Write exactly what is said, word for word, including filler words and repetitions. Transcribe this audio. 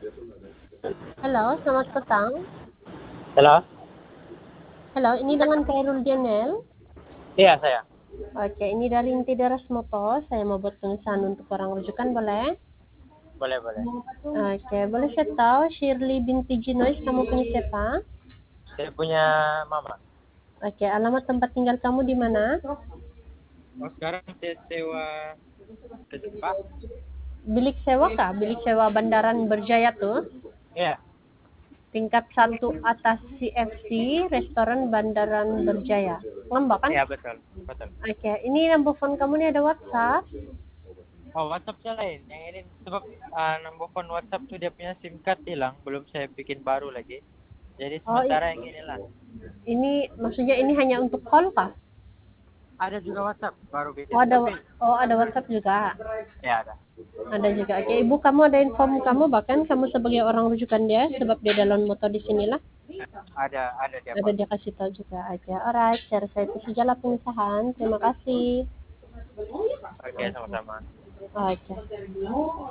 Halo, selamat petang. Halo? Halo, ini dengan Khairul Janel. Iya, saya. Oke, ini dari Inti Daras Moto. Saya mau buat tulisan untuk orang rujukan, boleh? Boleh, boleh. Oke, boleh saya tahu Shirley binti Jinois kamu punya siapa? Saya punya mama. Oke, alamat tempat tinggal kamu di mana? Oh, sekarang saya sewa ke Jepang. Bilik sewa kah? Bilik sewa Bandaran Berjaya tuh. Iya, Tingkat satu atas C F C, restoran Bandaran Berjaya. Ngambak kan? iya betul, betul. Oke, ini nomor phone kamu nih ada WhatsApp. Oh, WhatsApp-nya lain. Yang ini sebab uh, nomor phone WhatsApp tuh dia punya SIM card hilang, belum saya bikin baru lagi. Jadi Oh, i- sementara yang inilah. ini maksudnya ini hanya untuk call kah? Ada juga WhatsApp baru Oh bikin, ada, tapi oh ada WhatsApp juga. ya ada. Ada juga. Oke, Ibu kamu ada info kamu bahkan kamu sebagai orang rujukan dia sebab dia dalam moto di sinilah. Ada, ada dia Ada pun. dia kasih tahu juga aja. Alright, share saya itu sajalah pengusahaan. Terima kasih. Oke, sama-sama. Oke.